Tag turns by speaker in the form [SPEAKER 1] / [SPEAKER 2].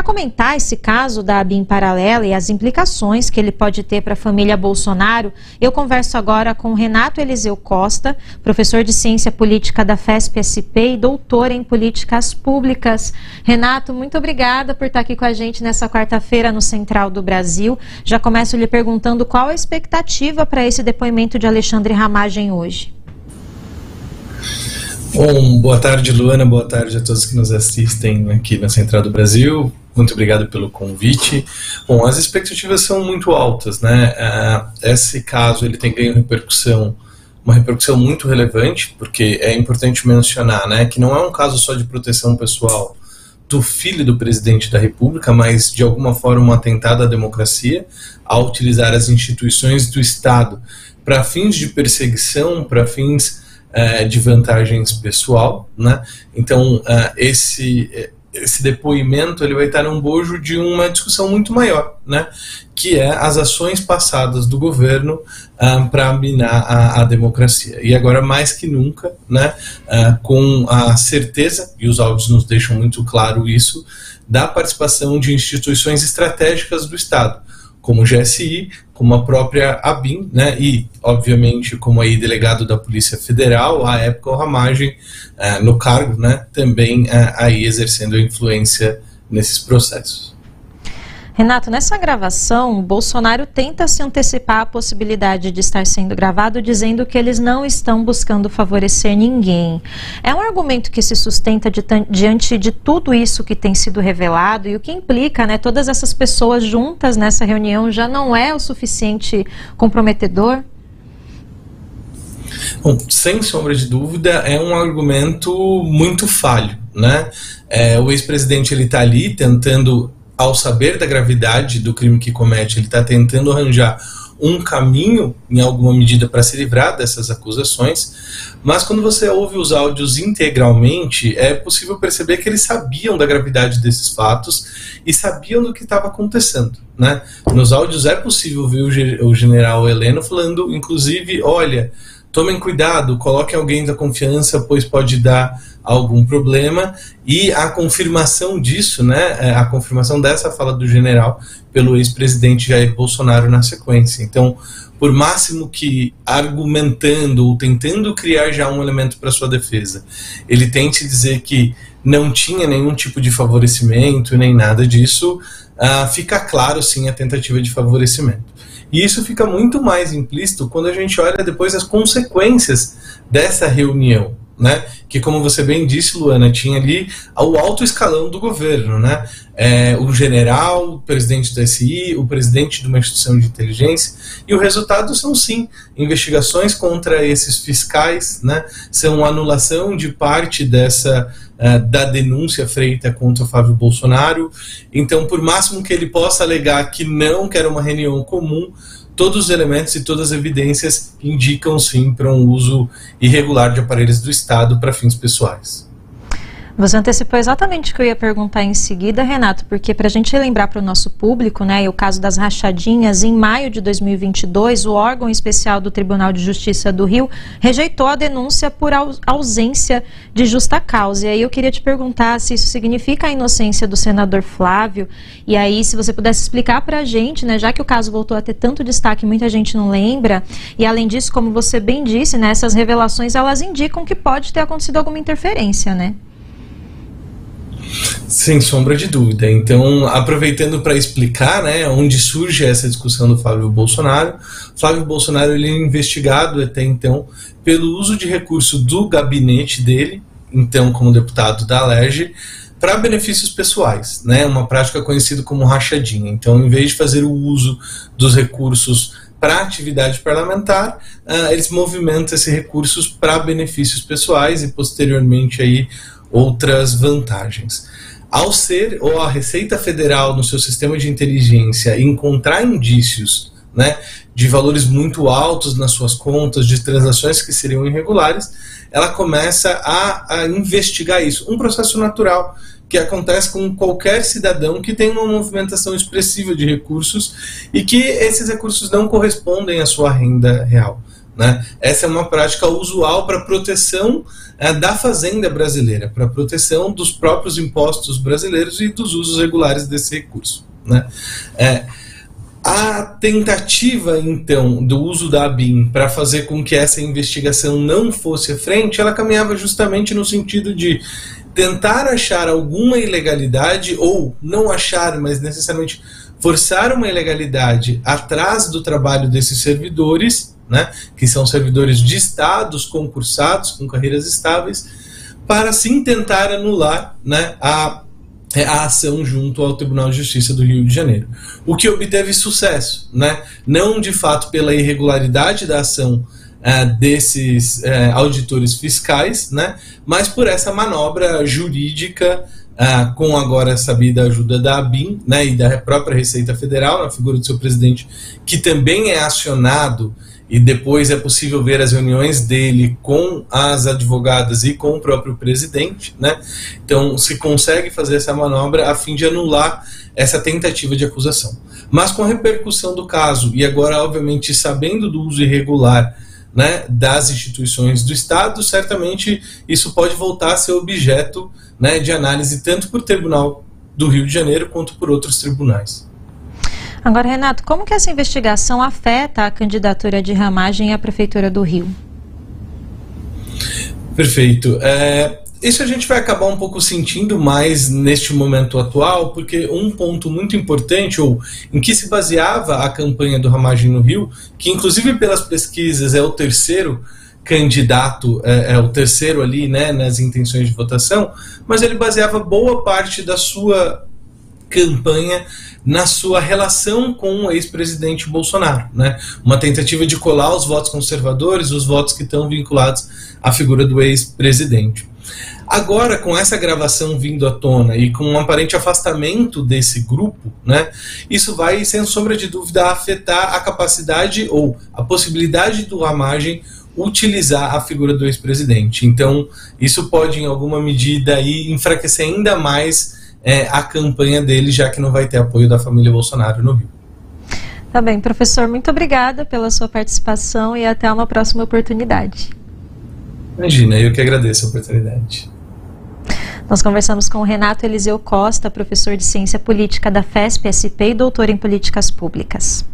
[SPEAKER 1] comentar esse caso da ABIN paralela e as implicações que ele pode ter para a família Bolsonaro, eu converso agora com Renato Eliseu Costa, professor de Ciência Política da FESP-SP e doutor em Políticas Públicas. Renato, muito obrigada por estar aqui com a gente nessa quarta-feira no Central do Brasil. Já começo lhe perguntando qual a expectativa para esse depoimento de Alexandre Ramagem hoje.
[SPEAKER 2] Bom, boa tarde, Luana, boa tarde a todos que nos assistem aqui na Central do Brasil. Muito obrigado pelo convite. Bom, as expectativas são muito altas, né? Esse caso ele tem ganho uma repercussão muito relevante, porque é importante mencionar, né, que não é um caso só de proteção pessoal do filho do presidente da República, mas de alguma forma um atentado à democracia, ao utilizar as instituições do Estado para fins de perseguição, para fins de vantagens pessoal, né? Então esse depoimento ele vai estar no bojo de uma discussão muito maior, né? Que é as ações passadas do governo para minar a democracia. E agora mais que nunca, né? Com a certeza, e os áudios nos deixam muito claro isso, da participação de instituições estratégicas do Estado, como o GSI, como a própria ABIN, né, e, obviamente, como aí delegado da Polícia Federal, à época o Ramagem, no cargo, né, também aí exercendo influência nesses processos.
[SPEAKER 1] Renato, nessa gravação, Bolsonaro tenta se antecipar à possibilidade de estar sendo gravado, dizendo que eles não estão buscando favorecer ninguém. É um argumento que se sustenta diante de tudo isso que tem sido revelado e o que implica, né, todas essas pessoas juntas nessa reunião já não é o suficiente comprometedor?
[SPEAKER 2] Bom, sem sombra de dúvida, é um argumento muito falho, né? O ex-presidente ele está ali tentando, ao saber da gravidade do crime que comete, ele está tentando arranjar um caminho, em alguma medida, para se livrar dessas acusações, mas quando você ouve os áudios integralmente, é possível perceber que eles sabiam da gravidade desses fatos e sabiam do que estava acontecendo, né? Nos áudios é possível ver o general Heleno falando, inclusive, olha, tomem cuidado, coloquem alguém da confiança, pois pode dar algum problema, e a confirmação disso, né, a confirmação dessa fala do general pelo ex-presidente Jair Bolsonaro na sequência. Então, por máximo que argumentando ou tentando criar já um elemento para sua defesa, ele tente dizer que não tinha nenhum tipo de favorecimento nem nada disso, fica claro sim a tentativa de favorecimento. E isso fica muito mais implícito quando a gente olha depois as consequências dessa reunião, né? Que, como você bem disse, Luana, tinha ali o alto escalão do governo, né? O general, o presidente do SI, o presidente de uma instituição de inteligência, e o resultado são, sim, investigações contra esses fiscais, né? São anulação de parte da denúncia feita contra o Flávio Bolsonaro. Então, por máximo que ele possa alegar que não quer uma reunião comum, todos os elementos e todas as evidências indicam sim para um uso irregular de aparelhos do Estado para fins pessoais.
[SPEAKER 1] Você antecipou exatamente o que eu ia perguntar em seguida, Renato, porque para a gente lembrar para o nosso público, né, e o caso das rachadinhas, em maio de 2022, o órgão especial do Tribunal de Justiça do Rio rejeitou a denúncia por ausência de justa causa. E aí eu queria te perguntar se isso significa a inocência do senador Flávio, e aí se você pudesse explicar para a gente, né, já que o caso voltou a ter tanto destaque, muita gente não lembra, e além disso, como você bem disse, né, essas revelações, elas indicam que pode ter acontecido alguma interferência, né?
[SPEAKER 2] Sem sombra de dúvida. Então, aproveitando para explicar, né, onde surge essa discussão do Flávio Bolsonaro. Flávio Bolsonaro ele é investigado até então pelo uso de recurso do gabinete dele, então como deputado da Alerj, para benefícios pessoais, né, uma prática conhecida como rachadinha. Então, em vez de fazer o uso dos recursos para atividade parlamentar, eles movimentam esses recursos para benefícios pessoais e posteriormente aí outras vantagens. Ao ser ou a Receita Federal no seu sistema de inteligência encontrar indícios, né, de valores muito altos nas suas contas, de transações que seriam irregulares, ela começa a investigar isso. Um processo natural que acontece com qualquer cidadão que tem uma movimentação expressiva de recursos e que esses recursos não correspondem à sua renda real, né? Essa é uma prática usual para proteção da fazenda brasileira, para proteção dos próprios impostos brasileiros e dos usos regulares desse recurso, né? A tentativa, então, do uso da ABIN para fazer com que essa investigação não fosse à frente, ela caminhava justamente no sentido de tentar achar alguma ilegalidade, ou não achar, mas necessariamente forçar uma ilegalidade atrás do trabalho desses servidores, né, que são servidores de estados concursados, com carreiras estáveis, para sim tentar anular, né, a ação junto ao Tribunal de Justiça do Rio de Janeiro. O que obteve sucesso, né? Não de fato pela irregularidade da ação desses auditores fiscais, né? Mas por essa manobra jurídica, com agora a sabida ajuda da ABIN, né, e da própria Receita Federal, na figura do seu presidente, que também é acionado, e depois é possível ver as reuniões dele com as advogadas e com o próprio presidente, né? Então se consegue fazer essa manobra a fim de anular essa tentativa de acusação. Mas com a repercussão do caso, e agora obviamente sabendo do uso irregular, né, das instituições do Estado, certamente isso pode voltar a ser objeto, né, de análise tanto por Tribunal do Rio de Janeiro quanto por outros tribunais.
[SPEAKER 1] Agora, Renato, como que essa investigação afeta a candidatura de Ramagem à Prefeitura do Rio?
[SPEAKER 2] Perfeito. Isso a gente vai acabar um pouco sentindo mais neste momento atual, porque um ponto muito importante, ou em que se baseava a campanha do Ramagem no Rio, que inclusive pelas pesquisas é o terceiro candidato, é o terceiro ali, né, nas intenções de votação, mas ele baseava boa parte da sua campanha na sua relação com o ex-presidente Bolsonaro, né? Uma tentativa de colar os votos conservadores, os votos que estão vinculados à figura do ex-presidente. Agora, com essa gravação vindo à tona e com um aparente afastamento desse grupo, né, isso vai, sem sombra de dúvida, afetar a capacidade ou a possibilidade do Ramagem utilizar a figura do ex-presidente. Então, isso pode, em alguma medida, aí, enfraquecer ainda mais a campanha dele, já que não vai ter apoio da família Bolsonaro no Rio.
[SPEAKER 1] Tá bem, professor, muito obrigada pela sua participação e até uma próxima oportunidade.
[SPEAKER 2] Imagina, eu que agradeço a oportunidade.
[SPEAKER 1] Nós conversamos com o Renato Eliseu Costa, professor de Ciência Política da FESP-SP e doutor em Políticas Públicas.